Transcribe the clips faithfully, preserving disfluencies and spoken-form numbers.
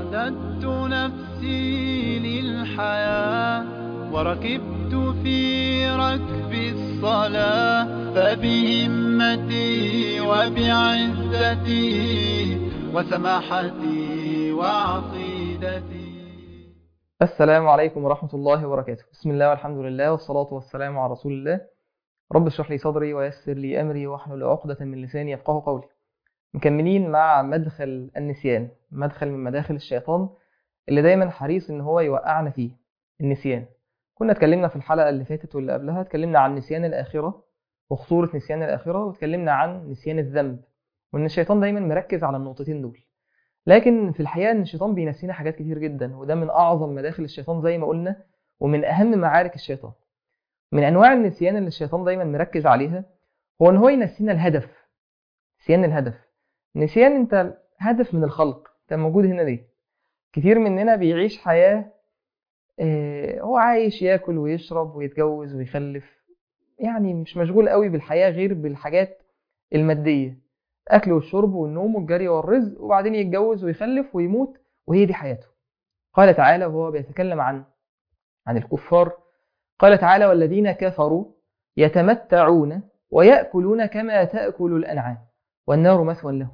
أعددت نفسي للحياة وركبت في ركب الصلاة، فبهمتي وبعزتي وسماحتي وعقيدتي. السلام عليكم ورحمة الله وبركاته. بسم الله والحمد لله والصلاة والسلام على رسول الله. رب اشرح لي صدري ويسر لي أمري واحلل عقدة من لساني يفقهوا قولي. مكملين مع مدخل النسيان، مدخل من مداخل الشيطان اللي دايما حريص ان هو يوقعنا فيه، النسيان. كنا اتكلمنا في الحلقة اللي فاتت واللي قبلها، اتكلمنا عن نسيان الآخرة وخطورة نسيان الآخرة، واتكلمنا عن نسيان الذنب، وان الشيطان دايما مركز على النقطتين دول. لكن في الحقيقة ان الشيطان بينسينا حاجات كتير جدا، وده من اعظم مداخل الشيطان زي ما قلنا، ومن اهم معارك الشيطان. من انواع النسيان اللي الشيطان دايما مركز عليها هو ان هو ينسينا الهدف. نسيان الهدف، نسيان انت هدف من الخلق، انت موجود هنا ليه؟ كتير مننا بيعيش حياة اه هو عايش ياكل ويشرب ويتجوز ويخلف، يعني مش مشغول قوي بالحياة غير بالحاجات المادية، اكل والشرب والنوم والجري والرزق، وبعدين يتجوز ويخلف ويموت، وهي دي حياته. قال تعالى وهو بيتكلم عن عن الكفار، قال تعالى: والذين كفروا يتمتعون ويأكلون كما تأكل الأنعام والنار مثوى لهم.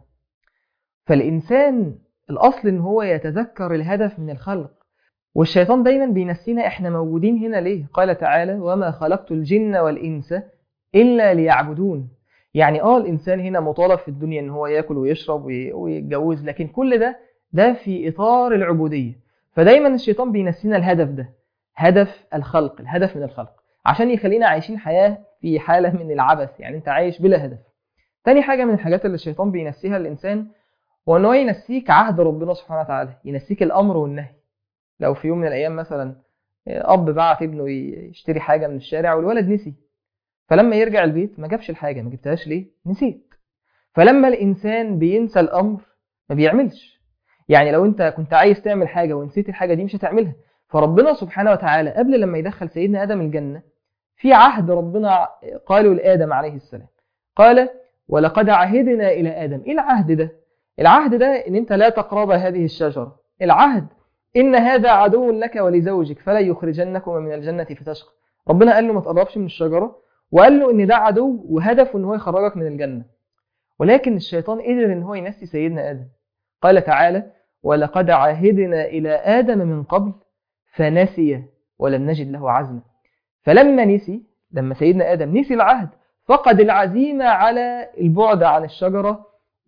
فالإنسان الأصل إن هو يتذكر الهدف من الخلق، والشيطان دايما بينسينا إحنا موجودين هنا ليه. قال تعالى: وما خلقت الجن والإنس إلا ليعبدون. يعني آه الإنسان هنا مطالب في الدنيا إن هو يأكل ويشرب ويتجوز، لكن كل ده ده في إطار العبودية. فدايما الشيطان بينسينا الهدف ده، هدف الخلق، الهدف من الخلق، عشان يخلينا عايشين حياة في حالة من العبث، يعني انت عايش بلا هدف. تاني حاجة من الحاجات اللي الشيطان بينسيها الإنسان هو أنه ينسيك عهد ربنا سبحانه وتعالى، ينسيك الأمر والنهي. لو في يوم من الأيام مثلا أب بعت ابنه يشتري حاجة من الشارع والولد نسي، فلما يرجع البيت ما جابش الحاجة، ما جبتهاش ليه؟ نسيت. فلما الإنسان بينسى الأمر ما بيعملش. يعني لو انت كنت عايز تعمل حاجة ونسيت الحاجة دي مش هتعملها. فربنا سبحانه وتعالى قبل لما يدخل سيدنا آدم الجنة، في عهد ربنا قالوا لآدم عليه السلام، قال: ولقد عهدنا إلى آدم. إيه العهد ده؟ العهد ده إن أنت لا تقرب هذه الشجرة. العهد إن هذا عدو لك ولزوجك فلا يخرجنكما من الجنة فتشقى. ربنا قال له ما تقربش من الشجرة، وقال له إن ده عدو وهدفه إن هو يخرجك من الجنة. ولكن الشيطان قدر إن هو ينسي سيدنا آدم. قال تعالى: ولقد عهدنا إلى آدم من قبل فنسي ولم نجد له عزما. فلما نسي، لما سيدنا آدم نسي العهد، فقد العزيمة على البعد عن الشجرة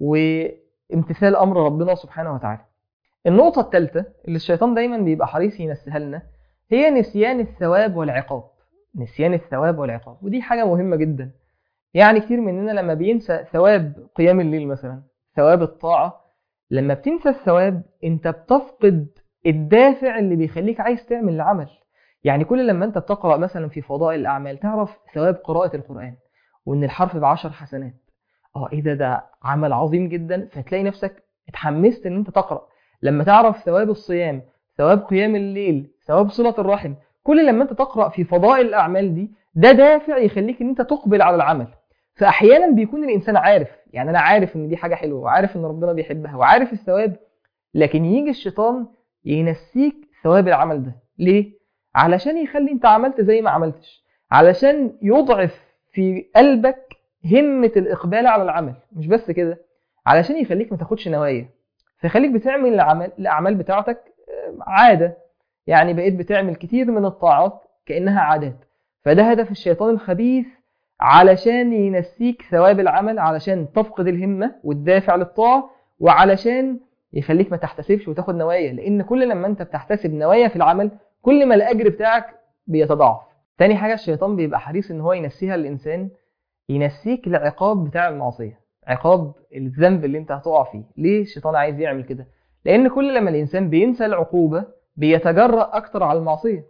وامتثال أمر ربنا سبحانه وتعالى. النقطة الثالثة اللي الشيطان دايما بيبقى حريص ينسيها لنا هي نسيان الثواب والعقاب. نسيان الثواب والعقاب، ودي حاجة مهمة جدا. يعني كتير مننا لما بينسى ثواب قيام الليل مثلا، ثواب الطاعة، لما بتنسى الثواب انت بتفقد الدافع اللي بيخليك عايز تعمل العمل. يعني كل لما انت بتقرأ مثلا في فضائل الأعمال تعرف ثواب قراءة القرآن، وان الحرف بعشر حسنات، اه ايه ده ده عمل عظيم جدا، فتلاقي نفسك اتحمست ان انت تقرأ. لما تعرف ثواب الصيام، ثواب قيام الليل، ثواب صلة الرحم، كل لما انت تقرأ في فضائل الأعمال دي، ده دافع يخليك ان انت تقبل على العمل. فأحيانا بيكون الإنسان عارف، يعني أنا عارف ان دي حاجة حلوة وعارف ان ربنا بيحبها وعارف الثواب، لكن يجي الشيطان ينسيك ثواب العمل ده. ليه؟ علشان يخلي انت عملت زي ما عملتش، علشان يضعف في قلبك همة الإقبال على العمل. مش بس كده، علشان يخليك ما تاخدش نوايا، فيخليك بتعمل العمل الأعمال بتاعتك عادة. يعني بقيت بتعمل كتير من الطاعات كأنها عادات. فده هدف الشيطان الخبيث، علشان ينسيك ثواب العمل، علشان تفقد الهمة والدافع للطاعة، وعلشان يخليك ما تحتسبش وتاخد نوايا. لأن كل لما انت بتحتسب نوايا في العمل كل ما الأجر بتاعك بيتضاعف. تاني حاجة الشيطان بيبقى حريص ان هو ينسيها للإنسان، ينسيك العقاب بتاع المعصية، عقاب الذنب اللي انت هتقع فيه. ليه الشيطان عايز يعمل كده؟ لأن كل لما الإنسان بينسى العقوبة بيتجرأ أكتر على المعصية.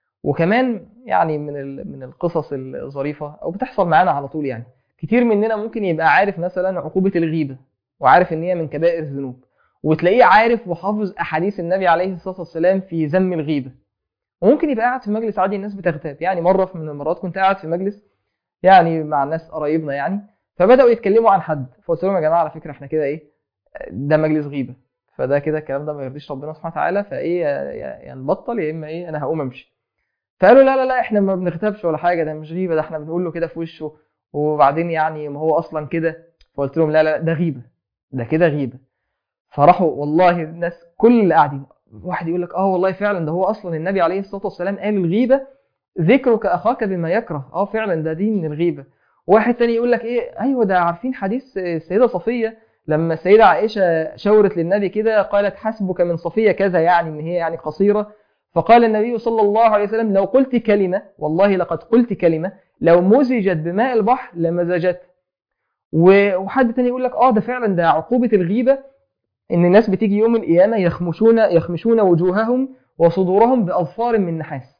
وكمان يعني من من القصص الظريفة أو بتحصل معانا على طول، يعني كتير مننا ممكن يبقى عارف مثلا عقوبة الغيبة وعارف ان هي من كبائر الذنوب، وتلاقيه عارف وحافظ أحاديث النبي عليه الصلاة والسلام في ذم الغيبة، وممكن يبقى قاعد في مجلس عادي الناس بتغتاب. يعني مرة من المرات كنت قاعد في مجلس يعني مع ناس قرايبنا يعني، فبدأوا يتكلموا عن حد، فقلت لهم: يا جماعة على فكرة احنا كده ايه، ده مجلس غيبة، فده كده الكلام ده ما يرضيش ربنا سبحانه وتعالى، فايه يعني نبطل يا اما ايه انا هقوم امشي. فقالوا لا لا لا احنا ما بنغتابش ولا حاجه، ده مش غيبه، ده احنا بنقول له كده في وشه، وبعدين يعني ما هو اصلا كده. فقلت لهم لا لا ده غيبه، ده كده غيبه. فراحوا والله الناس كل اللي قاعدين، واحد يقول لك اه والله فعلا ده هو اصلا النبي عليه الصلاه والسلام قال الغيبه ذكرك اخاك بما يكره، اه فعلا ده دي من الغيبه. واحد تاني يقول لك ايه ايوه ده عارفين حديث السيده صفيه لما السيده عائشه شاورت للنبي كده قالت حسبك من صفيه كذا، يعني ان هي يعني قصيره. فقال النبي صلى الله عليه وسلم لو قلت كلمه والله لقد قلت كلمه لو مزجت بماء البحر لمزجت. وحد تاني يقول لك اه ده فعلا ده عقوبه الغيبه ان الناس بتيجي يوم القيامه يخمشون يخمشون وجوههم وصدورهم باظفار من نحاس.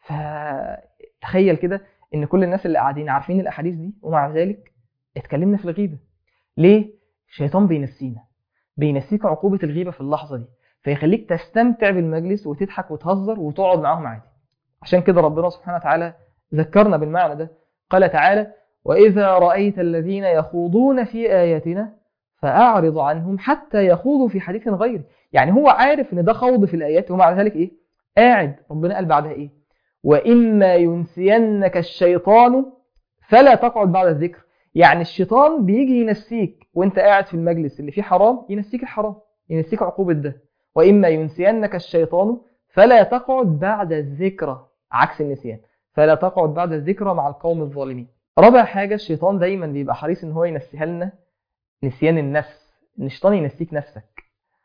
فتخيل كده ان كل الناس اللي قاعدين عارفين الاحاديث دي ومع ذلك اتكلمنا في الغيبه. ليه؟ الشيطان بينسينا، بينسيك عقوبه الغيبه في اللحظه دي، فيخليك تستمتع بالمجلس وتضحك وتهزر وتقعد معاهم عادي. عشان كده ربنا سبحانه وتعالى ذكرنا بالمعنى ده، قال تعالى واذا رايت الذين يخوضون في اياتنا فأعرض عنهم حتى يخوضوا في حديث غيره. يعني هو عارف ان ده خوض في الآيات ومع ذلك ايه قاعد. ربنا قال بعدها ايه وإما ينسينك الشيطان فلا تقعد بعد الذكر. يعني الشيطان بيجي ينسيك وانت قاعد في المجلس اللي فيه حرام، ينسيك الحرام، ينسيك عقوبة ده. وإما ينسينك الشيطان فلا تقعد بعد الذكرى، عكس النسيان، فلا تقعد بعد الذكرى مع القوم الظالمين. رابع حاجة الشيطان دايما بيبقى حريص ان هو ينسيها لنا، نسيان النفس. ان الشيطان ينسيك نفسك.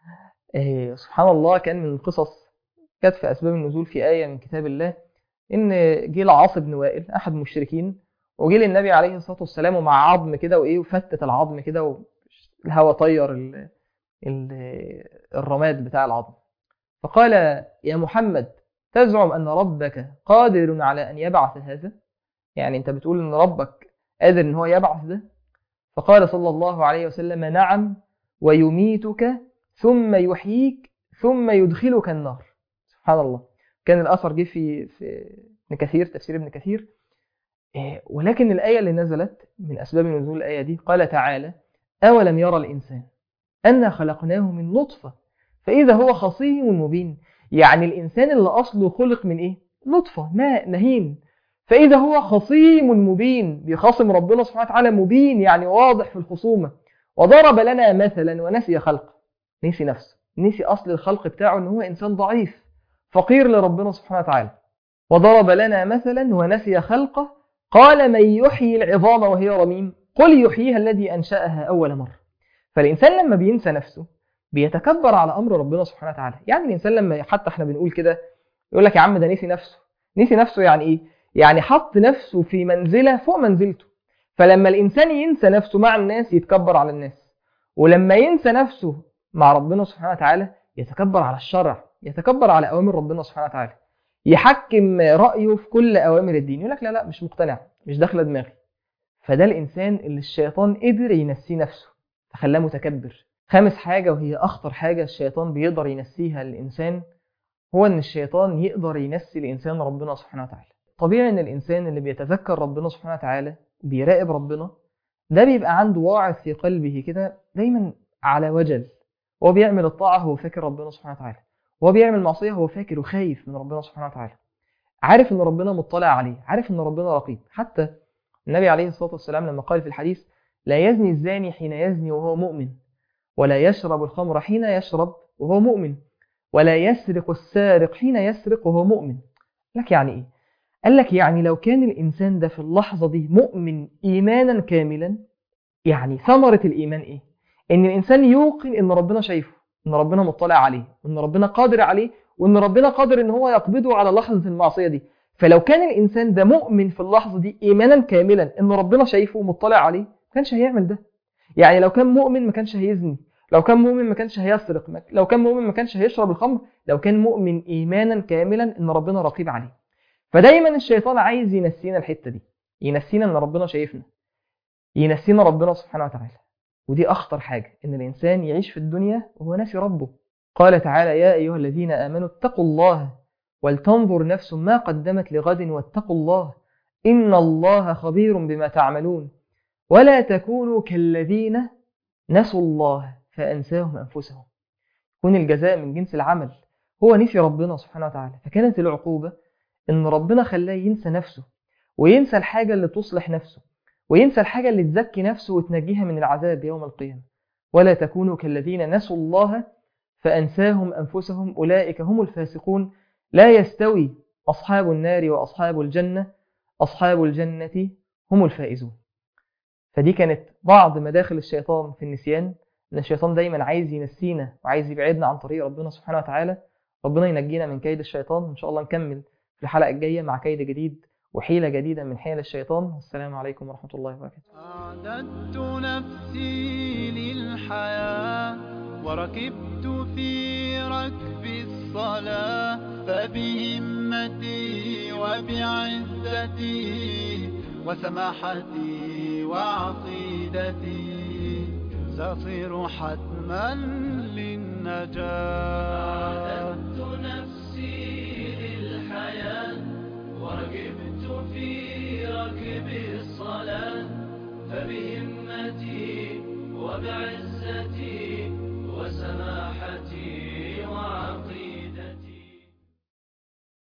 إيه سبحان الله، كان من القصص كانت في اسباب النزول في ايه من كتاب الله ان جه العاص بن وائل احد المشركين وجه للنبي عليه الصلاه والسلام ومع عظم كده وايه وفتت العظم كده والهواء طير ال ال الرماد بتاع العظم. فقال يا محمد تزعم ان ربك قادر على ان يبعث هذا؟ يعني انت بتقول ان ربك قادر ان هو يبعث ده؟ فقال صلى الله عليه وسلم نعم ويميتك ثم يحييك ثم يدخلك النار. سبحان الله. كان الأثر جه في في ابن كثير، تفسير ابن كثير. ولكن الآية اللي نزلت من أسباب نزول الآية دي قال تعالى أولم يرى الإنسان أنا خلقناه من نطفة فإذا هو خصيم مبين. يعني الإنسان اللي أصله خلق من إيه؟ نطفة ماء مهين، فإذا هو خصيم مبين، بيخاصم ربنا سبحانه وتعالى، مبين يعني واضح في الخصومة. وضرب لنا مثلا ونسي خلقه، نسي نفسه، نسي أصل الخلق بتاعه أنه هو إنسان ضعيف فقير لربنا سبحانه وتعالى. وضرب لنا مثلا ونسي خلقه قال من يحيي العظام وهي رميم قل يحييها الذي أنشأها أول مرة. فالإنسان لما بينسى نفسه بيتكبر على أمر ربنا سبحانه وتعالى. يعني الإنسان لما حتى احنا بنقول كده يقول لك يا عم ده نسي نفسه. نسي نفسه يعني إيه؟ يعني حط نفسه في منزلة فوق منزلته. فلما الإنسان ينسى نفسه مع الناس يتكبر على الناس، ولما ينسى نفسه مع ربنا سبحانه وتعالى يتكبر على الشرع، يتكبر على أوامر ربنا سبحانه وتعالى، يحكم رأيه في كل أوامر الدين، يقول لك لا لا مش مقتنع، مش داخله دماغي. فده الإنسان اللي الشيطان قدر ينسيه نفسه فخلاه متكبر. خامس حاجة وهي أخطر حاجة الشيطان بيقدر ينسيها للإنسان هو أن الشيطان يقدر ينسي الإنسان ربنا سبحانه وتعالى. طبيعي أن الإنسان اللي بيتذكر ربنا سبحانه وتعالى بيراقب ربنا ده بيبقى عنده واعظ في قلبه كده دايما على وجل. هو بيعمل الطاعة هو فاكر ربنا سبحانه وتعالى، هو بيعمل معصية هو فاكر وخايف من ربنا سبحانه وتعالى، عارف أن ربنا مطلع عليه، عارف أن ربنا رقيب. حتى النبي عليه الصلاة والسلام لما قال في الحديث لا يزني الزاني حين يزني وهو مؤمن، ولا يشرب الخمر حين يشرب وهو مؤمن، ولا يسرق السارق حين يسرق وهو مؤمن. لك يعني إيه؟ قال لك يعني لو كان الإنسان ده في اللحظة دي مؤمن إيمانا كاملا، يعني ثمرة الإيمان إيه؟ إن الإنسان يوقن إن ربنا شايفه، إن ربنا مطلع عليه، وإن ربنا قادر عليه، وإن ربنا قادر إن هو يقبضه على لحظة المعصية دي. فلو كان الإنسان ده مؤمن في اللحظة دي إيمانا كاملا إن ربنا شايفه ومطلع عليه ما كانش هيعمل ده. يعني لو كان مؤمن ما كانش هيزني، لو كان مؤمن ما كانش هيسرق، لو كان مؤمن ما كانش هيشرب الخمر، لو كان مؤمن إيمانا كاملا إن ربنا رقيب عليه. فدايما الشيطان عايز ينسينا الحتة دي، ينسينا إن ربنا شايفنا، ينسينا ربنا سبحانه وتعالى. ودي أخطر حاجة، إن الإنسان يعيش في الدنيا وهو ناسي ربه. قال تعالى يا أيها الذين آمنوا اتقوا الله ولتنظر نفس ما قدمت لغد واتقوا الله إن الله خبير بما تعملون ولا تكونوا كالذين نسوا الله فأنساهم أنفسهم. يكون الجزاء من جنس العمل. هو نسي ربنا سبحانه وتعالى، فكانت العقوبة إن ربنا خلاه ينسى نفسه، وينسى الحاجة اللي تصلح نفسه، وينسى الحاجة اللي تزكي نفسه وتنجيها من العذاب يوم القيامة. ولا تكونوا كالذين نسوا الله فأنساهم أنفسهم أولئك هم الفاسقون لا يستوي أصحاب النار وأصحاب الجنة أصحاب الجنة هم الفائزون. فدي كانت بعض مداخل الشيطان في النسيان، إن الشيطان دايما عايز ينسينا وعايز يبعدنا عن طريق ربنا سبحانه وتعالى. ربنا ينجينا من كيد الشيطان. إن شاء الله نكمل في الحلقة الجاية مع كيد جديد وحيلة جديدة من حيل الشيطان. والسلام عليكم ورحمة الله وبركاته. أعددت نفسي للحياة وركبت في ركب الصلاة، فبهمتي وبعزتي وسماحتي وعقيدتي سأصير حتما للنجاة. أعددت نفسي للحياة وركبت في ركب الصلاة، فبهمتي وبعزتي